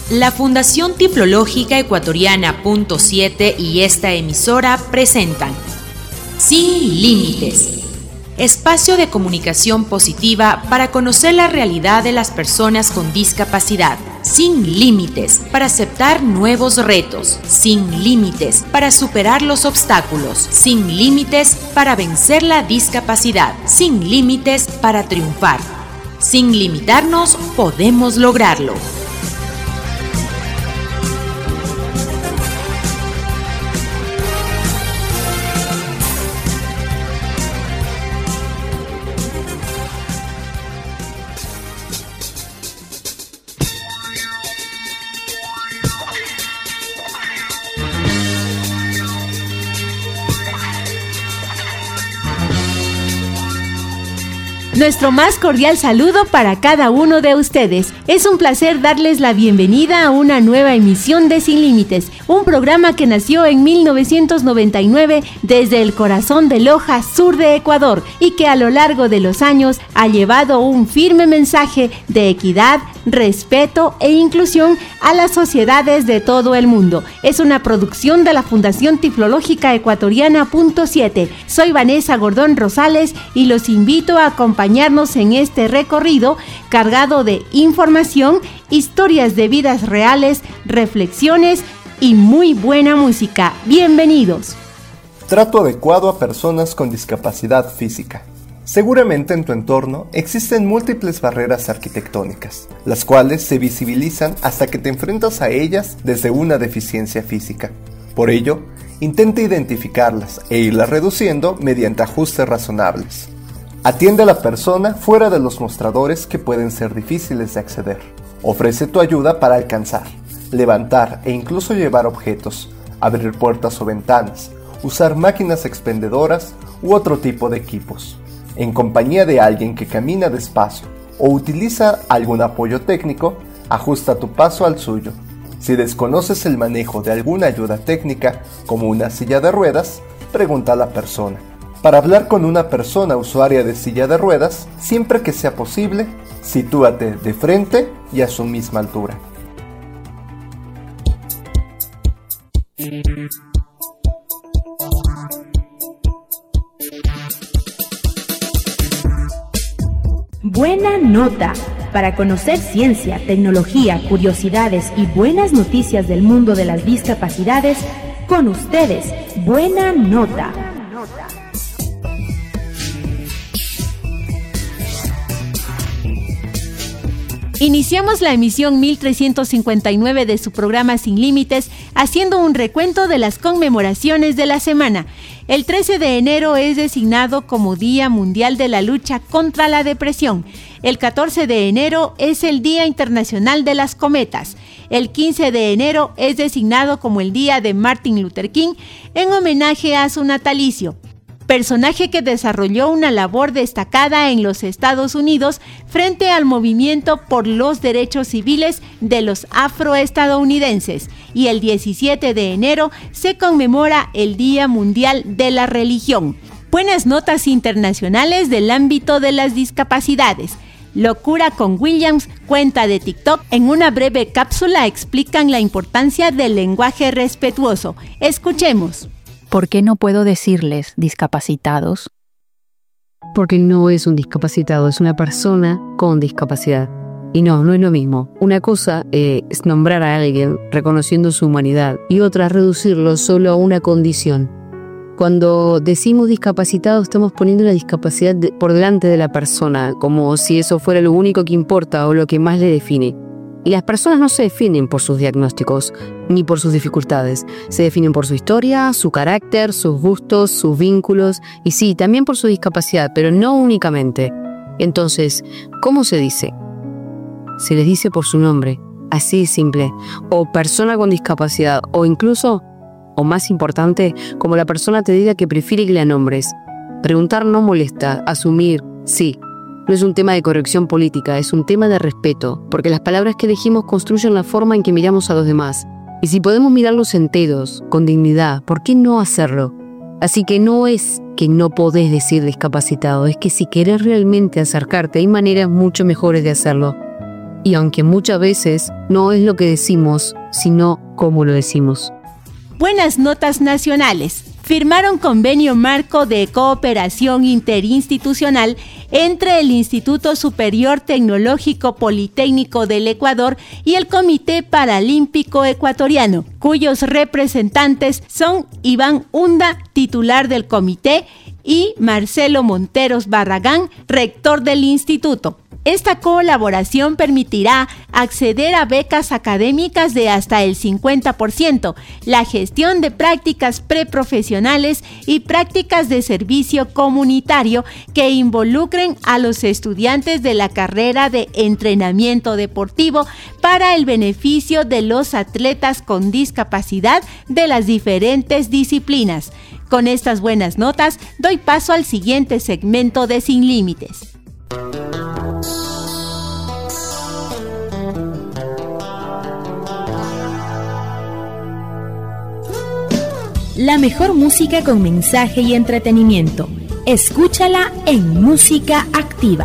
La Fundación Tiflológica Ecuatoriana Punto 7 y esta emisora presentan Sin Límites, espacio de comunicación positiva para conocer la realidad de las personas con discapacidad. Sin límites para aceptar nuevos retos. Sin límites para superar los obstáculos. Sin límites para vencer la discapacidad. Sin límites para triunfar. Sin limitarnos podemos lograrlo. Nuestro más cordial saludo para cada uno de ustedes. Es un placer darles la bienvenida a una nueva emisión de Sin Límites, un programa que nació en 1999 desde el corazón de Loja, sur de Ecuador, y que a lo largo de los años ha llevado un firme mensaje de equidad, respeto e inclusión a las sociedades de todo el mundo. Es una producción de la Fundación Tiflológica Ecuatoriana Punto 7. Soy Vanessa Gordón Rosales y los invito a acompañarnos en este recorrido cargado de información, historias de vidas reales, reflexiones y muy buena música. Bienvenidos. Trato adecuado a personas con discapacidad física. Seguramente en tu entorno existen múltiples barreras arquitectónicas, las cuales se visibilizan hasta que te enfrentas a ellas desde una deficiencia física. Por ello, intenta identificarlas e irlas reduciendo mediante ajustes razonables. Atiende a la persona fuera de los mostradores que pueden ser difíciles de acceder. Ofrece tu ayuda para alcanzar, levantar e incluso llevar objetos, abrir puertas o ventanas, usar máquinas expendedoras u otro tipo de equipos. En compañía de alguien que camina despacio o utiliza algún apoyo técnico, ajusta tu paso al suyo. Si desconoces el manejo de alguna ayuda técnica, como una silla de ruedas, pregunta a la persona. Para hablar con una persona usuaria de silla de ruedas, siempre que sea posible, sitúate de frente y a su misma altura. Buena nota. Para conocer ciencia, tecnología, curiosidades y buenas noticias del mundo de las discapacidades, con ustedes, Buena Nota. Iniciamos la emisión 1359 de su programa Sin Límites haciendo un recuento de las conmemoraciones de la semana. El 13 de enero es designado como Día Mundial de la Lucha contra la Depresión. El 14 de enero es el Día Internacional de las Cometas. El 15 de enero es designado como el Día de Martin Luther King en homenaje a su natalicio. Personaje que desarrolló una labor destacada en los Estados Unidos frente al movimiento por los derechos civiles de los afroestadounidenses. Y el 17 de enero se conmemora el Día Mundial de la Religión. Buenas notas internacionales del ámbito de las discapacidades. Locura con Williams, cuenta de TikTok, en una breve cápsula explican la importancia del lenguaje respetuoso. Escuchemos. ¿Por qué no puedo decirles discapacitados? Porque no es un discapacitado, es una persona con discapacidad. Y no es lo mismo. Una cosa es nombrar a alguien reconociendo su humanidad y otra es reducirlo solo a una condición. Cuando decimos discapacitado estamos poniendo la discapacidad por delante de la persona, como si eso fuera lo único que importa o lo que más le define. Y las personas no se definen por sus diagnósticos ni por sus dificultades. Se definen por su historia, su carácter, sus gustos, sus vínculos y sí, también por su discapacidad, pero no únicamente. Entonces, ¿cómo se dice? Se les dice por su nombre, así de simple, o persona con discapacidad, o incluso, o más importante, como la persona te diga que prefiere que la nombres. Preguntar no molesta, asumir, sí. No es un tema de corrección política, es un tema de respeto, porque las palabras que elegimos construyen la forma en que miramos a los demás. Y si podemos mirarlos enteros, con dignidad, ¿por qué no hacerlo? Así que no es que no podés decir discapacitado, es que si querés realmente acercarte, hay maneras mucho mejores de hacerlo. Y aunque muchas veces no es lo que decimos, sino cómo lo decimos. Buenas notas nacionales. Firmaron convenio marco de cooperación interinstitucional entre el Instituto Superior Tecnológico Politécnico del Ecuador y el Comité Paralímpico Ecuatoriano, cuyos representantes son Iván Hunda, titular del comité, y Marcelo Monteros Barragán, rector del instituto. Esta colaboración permitirá acceder a becas académicas de hasta el 50%, la gestión de prácticas preprofesionales y prácticas de servicio comunitario que involucren a los estudiantes de la carrera de entrenamiento deportivo para el beneficio de los atletas con discapacidad de las diferentes disciplinas. Con estas buenas notas, doy paso al siguiente segmento de Sin Límites. La mejor música con mensaje y entretenimiento. Escúchala en Música Activa.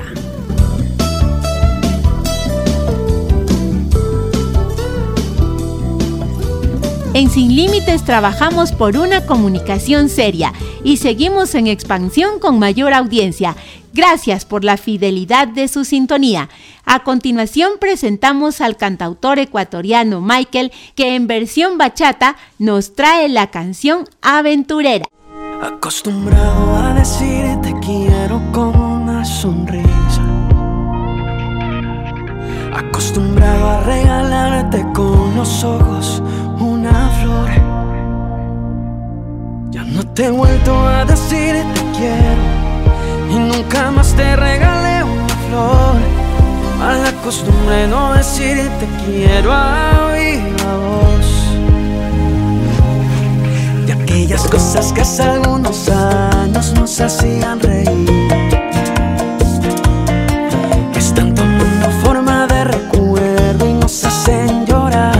En Sin Límites trabajamos por una comunicación seria y seguimos en expansión con mayor audiencia. Gracias por la fidelidad de su sintonía. A continuación presentamos al cantautor ecuatoriano Michael, que en versión bachata nos trae la canción Aventurera. Acostumbrado a decir te quiero con una sonrisa, acostumbrado a regalarte con los ojos una flor. Ya no te he vuelto a decir te quiero y nunca más te regalé una flor. Mala costumbre no decir te quiero a viva voz. De aquellas cosas que hace algunos años nos hacían reír, que están tomando forma de recuerdo y nos hacen llorar.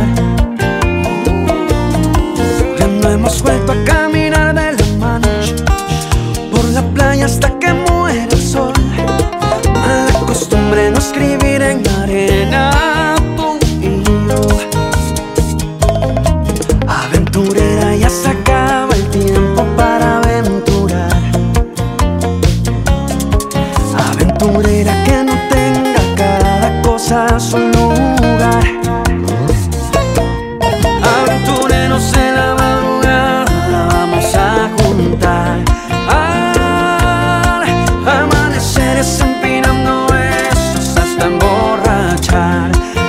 Ya no hemos vuelto a caminar de la mano por la playa hasta que muere el sol. Mala costumbre no escribir en la arena tú y yo. Aventurera, ya se acaba el tiempo para aventurar. Aventurera, que no tenga cada cosa su lugar. Aventureros en la madrugada vamos a juntar. Amaneceres empinando besos hasta emborrachar.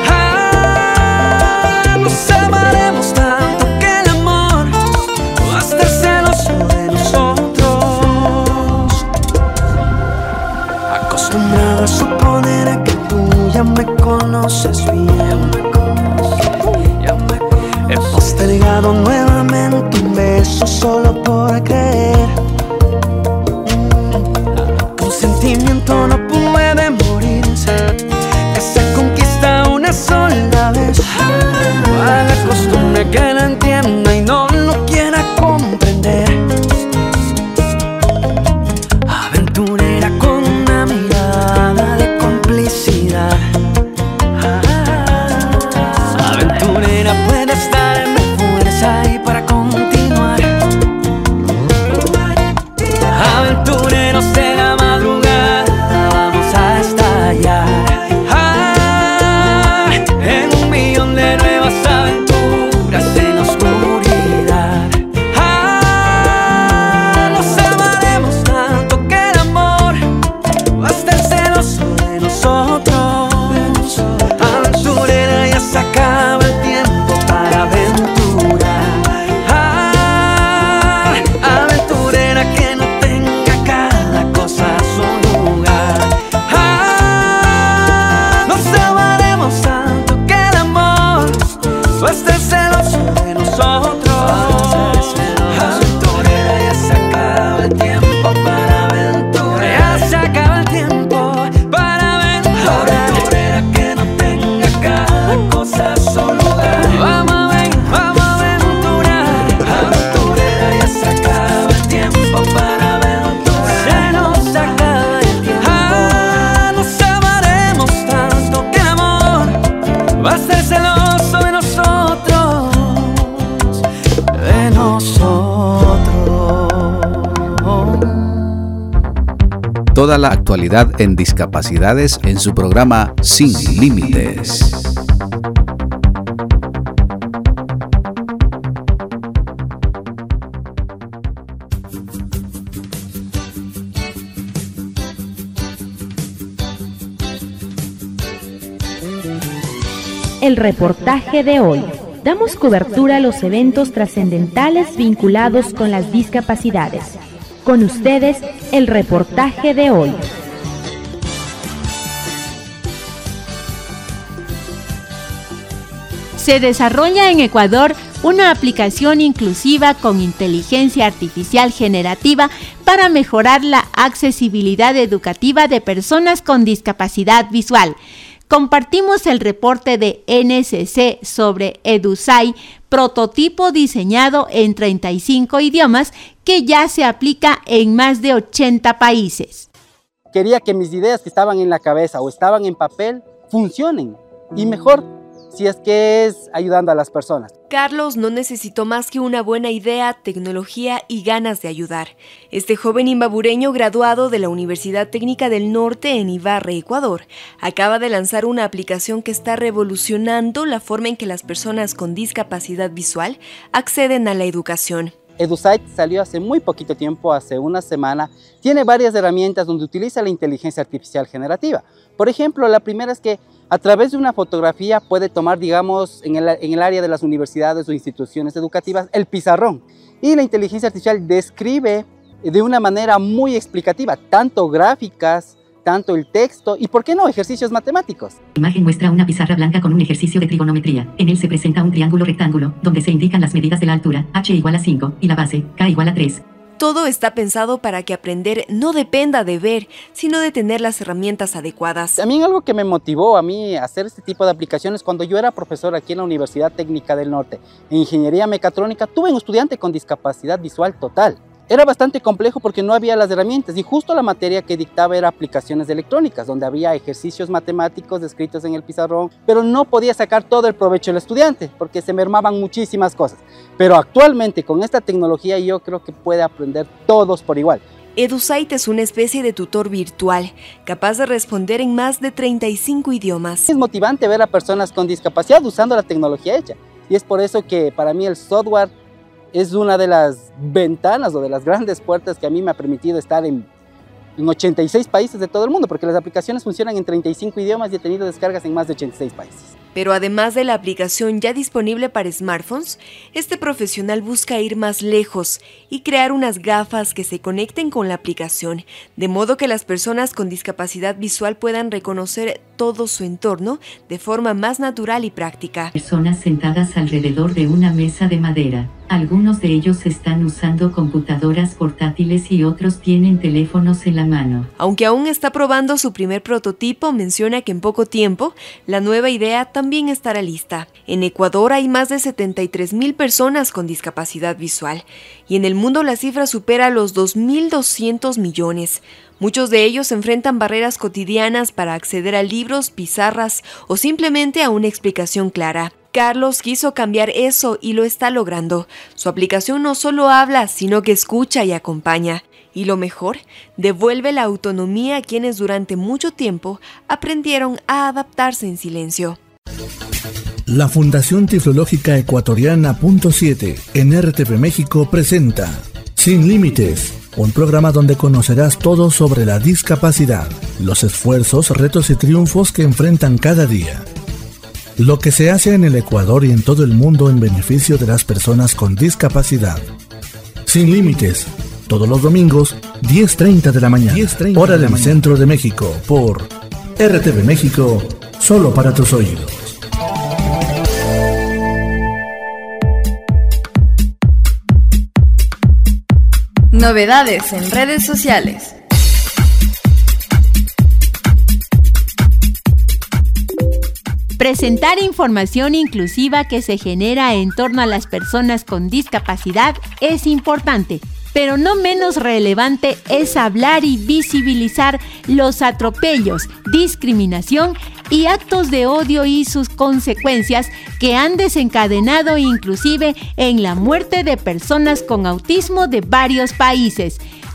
Nos amaremos tanto que el amor va a estar celoso de nosotros. Acostumbrado a suponer que tú ya me conoces bien, he postergado nuevamente un beso solo por creer. Un sentimiento no puede morirse, que se conquista una sola vez. Mala costumbre que la entienda y no lo quiera comprender. Aventurera con una mirada de complicidad. Aventurera puede estarme fuerza y para continuar. Aventureros de la madrugada vamos a estallar. En un millón de nuevas aventuras en la oscuridad. Nos amaremos tanto que el amor va a estar celoso de nosotros. Aventurera, ya se acaba el tiempo para aventurar. Aventurera, que no tenga cada cosa a su lugar. Nos amaremos tanto que el amor va a estar celoso de nosotros. Aventurera, ya se acaba el tiempo para aventurar. Ya se acaba el tiempo para aventurar. Aventurera, que no tenga cada cosa a su lugar. Vamos a aventurar. Aventurera, ya se acaba el tiempo para aventurar. Se nos acaba el tiempo. Nos amaremos tanto que el amor toda la actualidad en discapacidades en su programa Sin Límites. El reportaje de hoy. Damos cobertura a los eventos trascendentales vinculados con las discapacidades. Con ustedes, el reportaje de hoy. Se desarrolla en Ecuador una aplicación inclusiva con inteligencia artificial generativa para mejorar la accesibilidad educativa de personas con discapacidad visual. Compartimos el reporte de NSC sobre Edusai, prototipo diseñado en 35 idiomas que ya se aplica en más de 80 países. Quería que mis ideas que estaban en la cabeza o estaban en papel funcionen, y mejor si es que es ayudando a las personas. Carlos no necesitó más que una buena idea, tecnología y ganas de ayudar. Este joven imbabureño graduado de la Universidad Técnica del Norte en Ibarre, Ecuador, acaba de lanzar una aplicación que está revolucionando la forma en que las personas con discapacidad visual acceden a la educación. Edusai salió hace muy poquito tiempo, hace una semana. Tiene varias herramientas donde utiliza la inteligencia artificial generativa. Por ejemplo, la primera es que a través de una fotografía puede tomar, digamos, en el área de las universidades o instituciones educativas, el pizarrón. Y la inteligencia artificial describe de una manera muy explicativa, tanto gráficas, tanto el texto y, ¿por qué no?, ejercicios matemáticos. La imagen muestra una pizarra blanca con un ejercicio de trigonometría. En él se presenta un triángulo rectángulo, donde se indican las medidas de la altura, h igual a 5, y la base, k igual a 3. Todo está pensado para que aprender no dependa de ver, sino de tener las herramientas adecuadas. También algo que me motivó a mí a hacer este tipo de aplicaciones, cuando yo era profesor aquí en la Universidad Técnica del Norte, en Ingeniería Mecatrónica, tuve un estudiante con discapacidad visual total. Era bastante complejo porque no había las herramientas y justo la materia que dictaba era aplicaciones electrónicas, donde había ejercicios matemáticos descritos en el pizarrón, pero no podía sacar todo el provecho del estudiante porque se mermaban muchísimas cosas. Pero actualmente con esta tecnología yo creo que puede aprender todos por igual. Edusai es una especie de tutor virtual, capaz de responder en más de 35 idiomas. Es motivante ver a personas con discapacidad usando la tecnología hecha y es por eso que para mí el software es una de las ventanas o de las grandes puertas que a mí me ha permitido estar en 86 países de todo el mundo, porque las aplicaciones funcionan en 35 idiomas y he tenido descargas en más de 86 países. Pero además de la aplicación ya disponible para smartphones, este profesional busca ir más lejos y crear unas gafas que se conecten con la aplicación, de modo que las personas con discapacidad visual puedan reconocer todo su entorno de forma más natural y práctica. Personas sentadas alrededor de una mesa de madera. Algunos de ellos están usando computadoras portátiles y otros tienen teléfonos en la mano. Aunque aún está probando su primer prototipo, menciona que en poco tiempo la nueva idea también estará lista. En Ecuador hay más de 73,000 personas con discapacidad visual y en el mundo la cifra supera los 2.200 millones. Muchos de ellos enfrentan barreras cotidianas para acceder a libros, pizarras o simplemente a una explicación clara. Carlos quiso cambiar eso y lo está logrando. Su aplicación no solo habla, sino que escucha y acompaña. Y lo mejor, devuelve la autonomía a quienes durante mucho tiempo aprendieron a adaptarse en silencio. La Fundación Tiflológica Ecuatoriana .7 en RTV México presenta Sin Límites, un programa donde conocerás todo sobre la discapacidad, los esfuerzos, retos y triunfos que enfrentan cada día. Lo que se hace en el Ecuador y en todo el mundo en beneficio de las personas con discapacidad. Sin Límites, todos los domingos, 10:30 de la mañana, hora del centro de México, por RTV México, solo para tus oídos. Novedades en redes sociales. Presentar información inclusiva que se genera en torno a las personas con discapacidad es importante, pero no menos relevante es hablar y visibilizar los atropellos, discriminación y actos de odio y sus consecuencias que han desencadenado inclusive en la muerte de personas con autismo de varios países.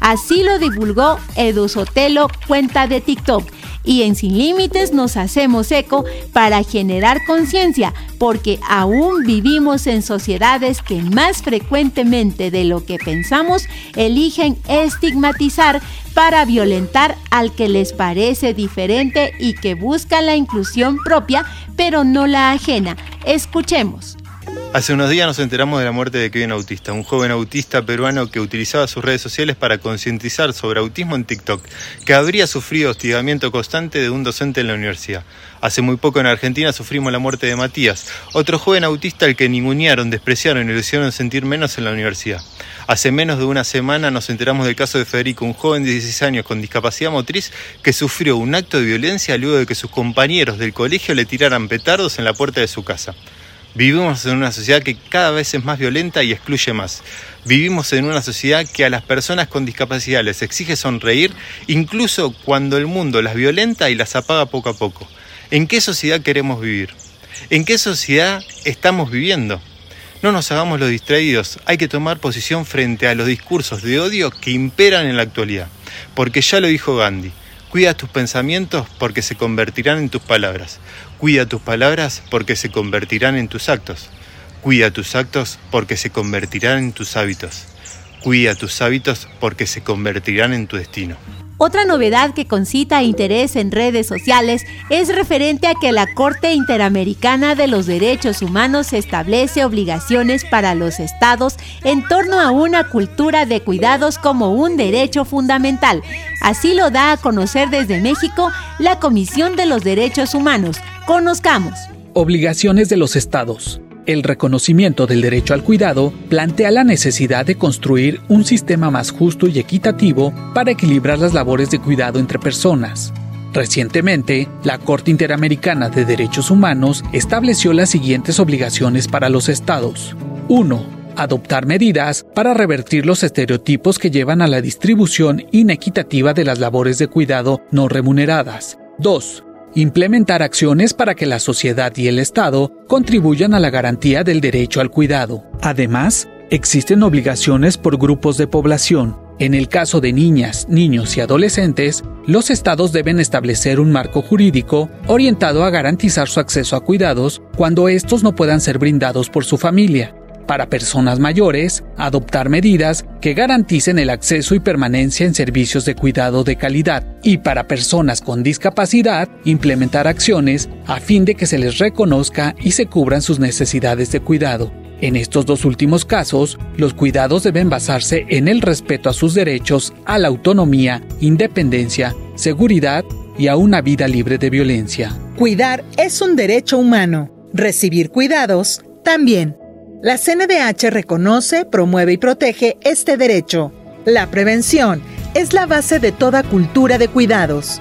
Así lo divulgó Edu Sotelo, cuenta de TikTok. Y en Sin Límites nos hacemos eco para generar conciencia, porque aún vivimos en sociedades que más frecuentemente de lo que pensamos eligen estigmatizar para violentar al que les parece diferente y que busca la inclusión propia, pero no la ajena. Escuchemos. Hace unos días nos enteramos de la muerte de Kevin Autista, un joven autista peruano que utilizaba sus redes sociales para concientizar sobre autismo en TikTok, que habría sufrido hostigamiento constante de un docente en la universidad. Hace muy poco en Argentina sufrimos la muerte de Matías, otro joven autista al que ningunearon, despreciaron y lo hicieron sentir menos en la universidad. Hace menos de una semana nos enteramos del caso de Federico, un joven de 16 años con discapacidad motriz que sufrió un acto de violencia luego de que sus compañeros del colegio le tiraran petardos en la puerta de su casa. Vivimos en una sociedad que cada vez es más violenta y excluye más. Vivimos en una sociedad que a las personas con discapacidad les exige sonreír, incluso cuando el mundo las violenta y las apaga poco a poco. ¿En qué sociedad queremos vivir? ¿En qué sociedad estamos viviendo? No nos hagamos los distraídos, hay que tomar posición frente a los discursos de odio que imperan en la actualidad. Porque ya lo dijo Gandhi, cuida tus pensamientos porque se convertirán en tus palabras. Cuida tus palabras porque se convertirán en tus actos. Cuida tus actos porque se convertirán en tus hábitos. Cuida tus hábitos porque se convertirán en tu destino. Otra novedad que concita interés en redes sociales es referente a que la Corte Interamericana de los Derechos Humanos establece obligaciones para los estados en torno a una cultura de cuidados como un derecho fundamental. Así lo da a conocer desde México la Comisión de los Derechos Humanos. Conozcamos. Obligaciones de los estados. El reconocimiento del derecho al cuidado plantea la necesidad de construir un sistema más justo y equitativo para equilibrar las labores de cuidado entre personas. Recientemente, la Corte Interamericana de Derechos Humanos estableció las siguientes obligaciones para los estados. 1. Adoptar medidas para revertir los estereotipos que llevan a la distribución inequitativa de las labores de cuidado no remuneradas. 2. Implementar acciones para que la sociedad y el Estado contribuyan a la garantía del derecho al cuidado. Además, existen obligaciones por grupos de población. En el caso de niñas, niños y adolescentes, los estados deben establecer un marco jurídico orientado a garantizar su acceso a cuidados cuando estos no puedan ser brindados por su familia. Para personas mayores, adoptar medidas que garanticen el acceso y permanencia en servicios de cuidado de calidad. Y para personas con discapacidad, implementar acciones a fin de que se les reconozca y se cubran sus necesidades de cuidado. En estos dos últimos casos, los cuidados deben basarse en el respeto a sus derechos a la autonomía, independencia, seguridad y a una vida libre de violencia. Cuidar es un derecho humano. Recibir cuidados también. La CNDH reconoce, promueve y protege este derecho. La prevención es la base de toda cultura de cuidados.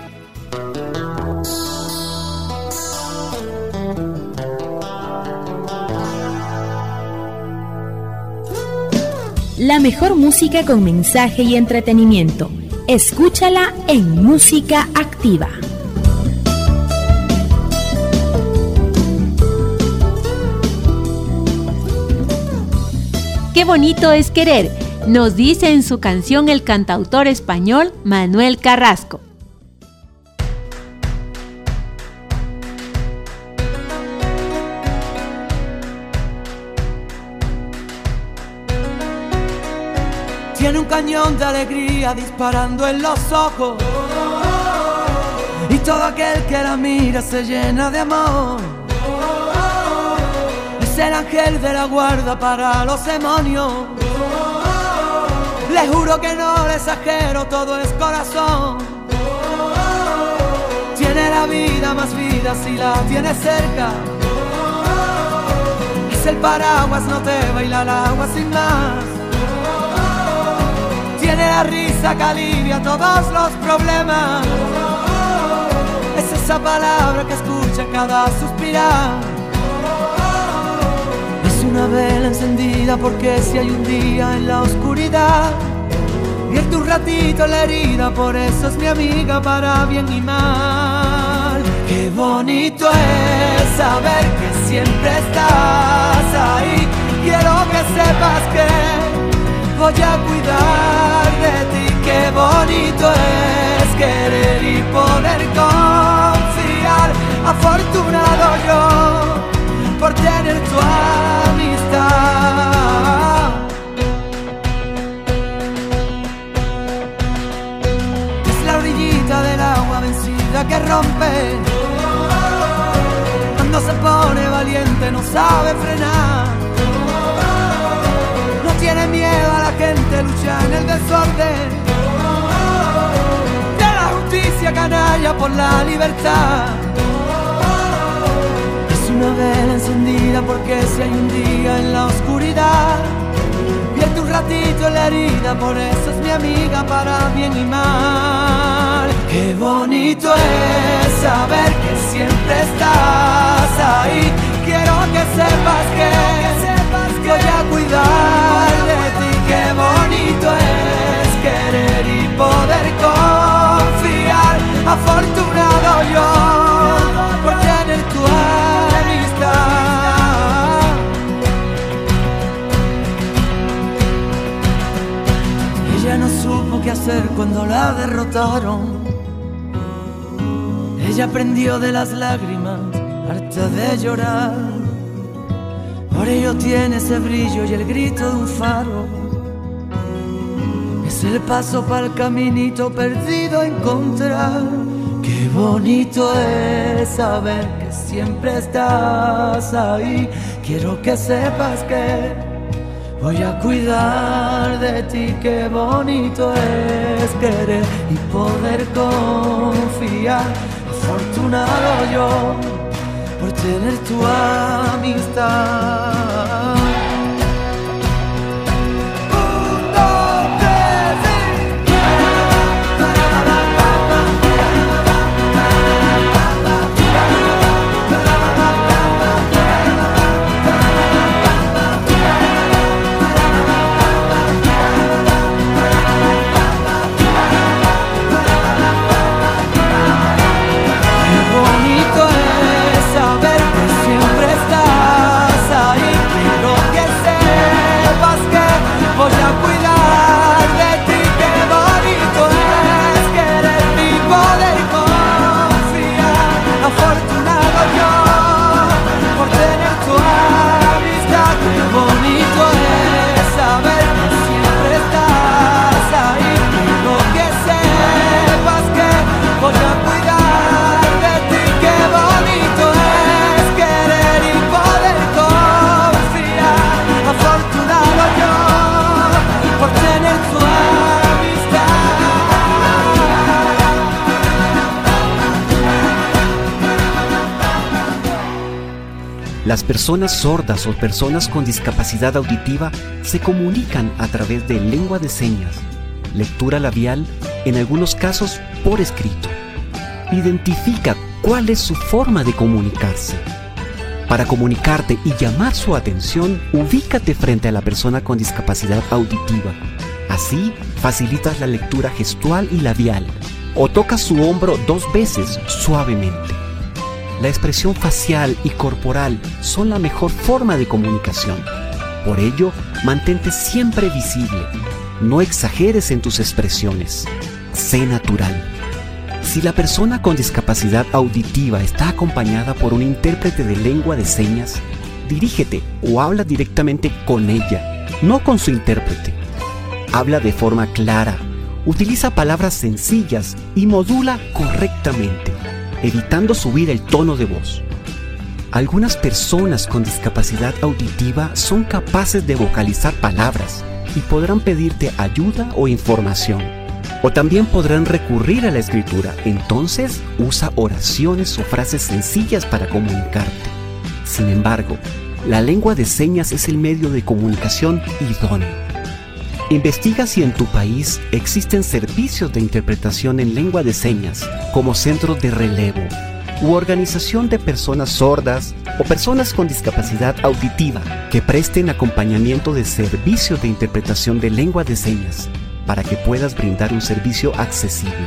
La mejor música con mensaje y entretenimiento. Escúchala en Música Activa. Qué bonito es querer, nos dice en su canción el cantautor español Manuel Carrasco. Tiene un cañón de alegría disparando en los ojos, y todo aquel que la mira se llena de amor. Es el ángel de la guarda para los demonios. Le juro que no le exagero, todo es corazón. Tiene la vida más vida si la tienes cerca. Es el paraguas, no te baila el agua sin más. Tiene la risa que alivia todos los problemas. Es esa palabra que escucha cada suspirar. Es una vela encendida porque si hay un día en la oscuridad, vierte un ratito la herida, por eso es mi amiga para bien y mal. Qué bonito es saber que siempre estás ahí. Quiero que sepas que voy a cuidar de ti, que frenar. No tiene miedo a la gente, lucha en el desorden de la justicia canalla por la libertad. Es una vela encendida porque si hay un día en la oscuridad, vierte un ratito en la herida, por eso es mi amiga para bien y mal. Qué bonito es saber que siempre estás ahí. Quiero que sepas que voy a cuidar de ti. Qué bonito es querer y poder confiar. Afortunado yo por tener tu amistad. Ella no supo qué hacer cuando la derrotaron. Ella aprendió de las lágrimas, harta de llorar. Por ello tiene ese brillo y el grito de un faro. Es el paso para el caminito perdido a encontrar. Qué bonito es saber que siempre estás ahí. Quiero que sepas que voy a cuidar de ti. Qué bonito es querer y poder confiar. Afortunado yo por tener tu amistad. Las personas sordas o personas con discapacidad auditiva se comunican a través de lengua de señas, lectura labial, en algunos casos por escrito. Identifica cuál es su forma de comunicarse. Para comunicarte y llamar su atención, ubícate frente a la persona con discapacidad auditiva. Así, facilitas la lectura gestual y labial, o tocas su hombro 2 veces suavemente. La expresión facial y corporal son la mejor forma de comunicación. Por ello, mantente siempre visible. No exageres en tus expresiones. Sé natural. Si la persona con discapacidad auditiva está acompañada por un intérprete de lengua de señas, dirígete o habla directamente con ella, no con su intérprete. Habla de forma clara, utiliza palabras sencillas y modula correctamente, evitando subir el tono de voz. Algunas personas con discapacidad auditiva son capaces de vocalizar palabras y podrán pedirte ayuda o información. O también podrán recurrir a la escritura. Entonces, usa oraciones o frases sencillas para comunicarte. Sin embargo, la lengua de señas es el medio de comunicación idóneo. Investiga si en tu país existen servicios de interpretación en lengua de señas, como centros de relevo, u organización de personas sordas o personas con discapacidad auditiva que presten acompañamiento de servicios de interpretación de lengua de señas para que puedas brindar un servicio accesible.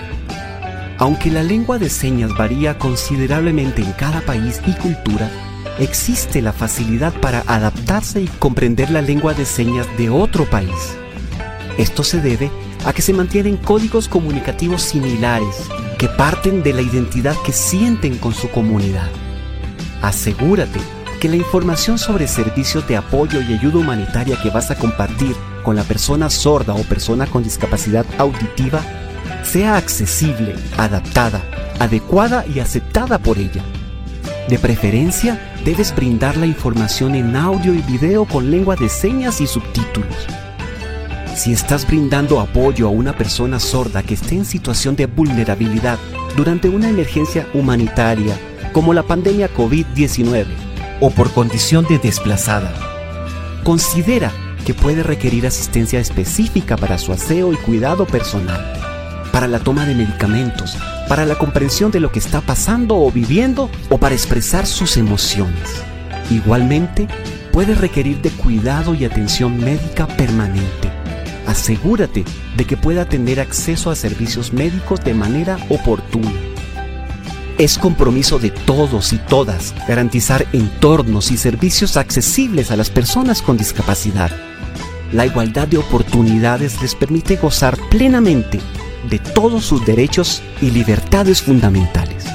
Aunque la lengua de señas varía considerablemente en cada país y cultura, existe la facilidad para adaptarse y comprender la lengua de señas de otro país. Esto se debe a que se mantienen códigos comunicativos similares que parten de la identidad que sienten con su comunidad. Asegúrate que la información sobre servicios de apoyo y ayuda humanitaria que vas a compartir con la persona sorda o persona con discapacidad auditiva sea accesible, adaptada, adecuada y aceptada por ella. De preferencia, debes brindar la información en audio y video con lengua de señas y subtítulos. Si estás brindando apoyo a una persona sorda que esté en situación de vulnerabilidad durante una emergencia humanitaria, como la pandemia COVID-19, o por condición de desplazada, considera que puede requerir asistencia específica para su aseo y cuidado personal, para la toma de medicamentos, para la comprensión de lo que está pasando o viviendo o para expresar sus emociones. Igualmente, puede requerir de cuidado y atención médica permanente. Asegúrate de que pueda tener acceso a servicios médicos de manera oportuna. Es compromiso de todos y todas garantizar entornos y servicios accesibles a las personas con discapacidad. La igualdad de oportunidades les permite gozar plenamente de todos sus derechos y libertades fundamentales.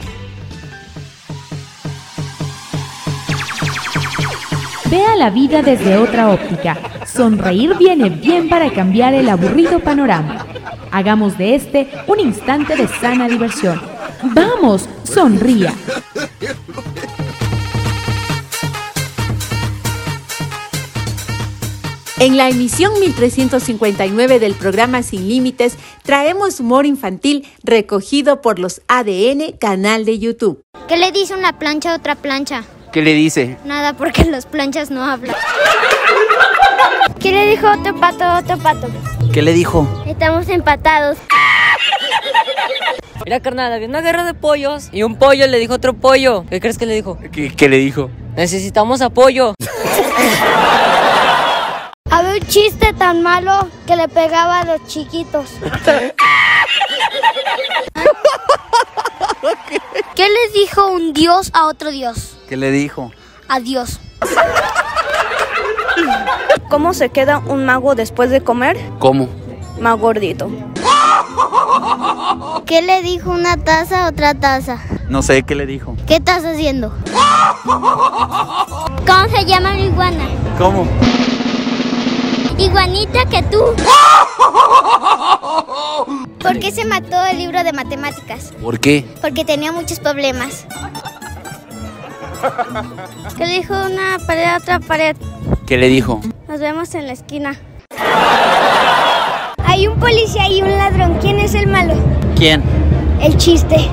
Vea la vida desde otra óptica. Sonreír viene bien para cambiar el aburrido panorama. Hagamos de este un instante de sana diversión. ¡Vamos, sonría! En la emisión 1359 del programa Sin Límites, traemos humor infantil recogido por los ADN, canal de YouTube. ¿Qué le dice una plancha a otra plancha? ¿Qué le dice? Nada, porque las planchas no hablan. ¿Qué le dijo otro pato a otro pato? ¿Qué le dijo? Estamos empatados. Mira, carnal, había una guerra de pollos y un pollo le dijo a otro pollo. ¿Qué crees que le dijo? ¿Qué le dijo? Necesitamos apoyo. Había un chiste tan malo que le pegaba a los chiquitos. ¿Qué le dijo un dios a otro dios? ¿Qué le dijo? Adiós. ¿Cómo se queda un mago después de comer? ¿Cómo? Más gordito. ¿Qué le dijo una taza a otra taza? No sé, ¿qué le dijo? ¿Qué estás haciendo? ¿Cómo se llama una iguana? ¿Cómo? Iguanita que tú. ¿Por qué se mató el libro de matemáticas? ¿Por qué? Porque tenía muchos problemas. ¿Qué le dijo una pared a otra pared? ¿Qué le dijo? Nos vemos en la esquina. Hay un policía y un ladrón. ¿Quién es el malo? ¿Quién? El chiste.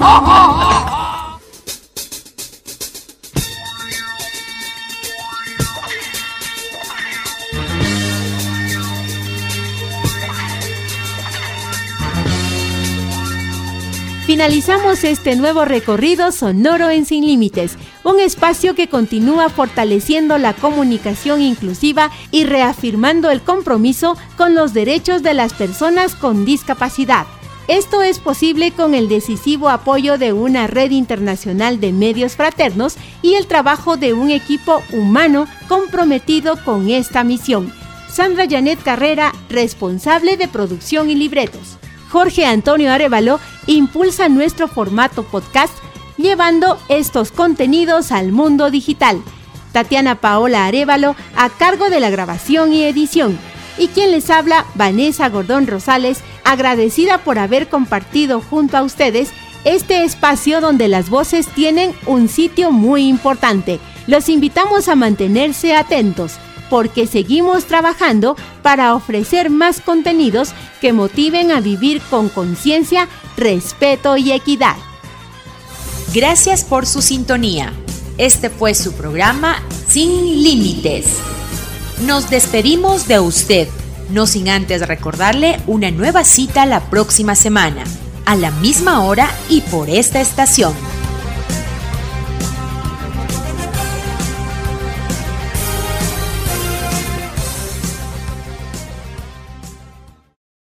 Finalizamos este nuevo recorrido sonoro en Sin Límites, un espacio que continúa fortaleciendo la comunicación inclusiva y reafirmando el compromiso con los derechos de las personas con discapacidad. Esto es posible con el decisivo apoyo de una red internacional de medios fraternos y el trabajo de un equipo humano comprometido con esta misión. Sandra Janet Carrera, responsable de producción y libretos. Jorge Antonio Arévalo impulsa nuestro formato podcast, llevando estos contenidos al mundo digital. Tatiana Paola Arévalo, a cargo de la grabación y edición. Y quien les habla, Vanessa Gordón Rosales, agradecida por haber compartido junto a ustedes este espacio donde las voces tienen un sitio muy importante. Los invitamos a mantenerse atentos, porque seguimos trabajando para ofrecer más contenidos que motiven a vivir con conciencia, respeto y equidad. Gracias por su sintonía. Este fue su programa Sin Límites. Nos despedimos de usted, no sin antes recordarle una nueva cita la próxima semana, a la misma hora y por esta estación.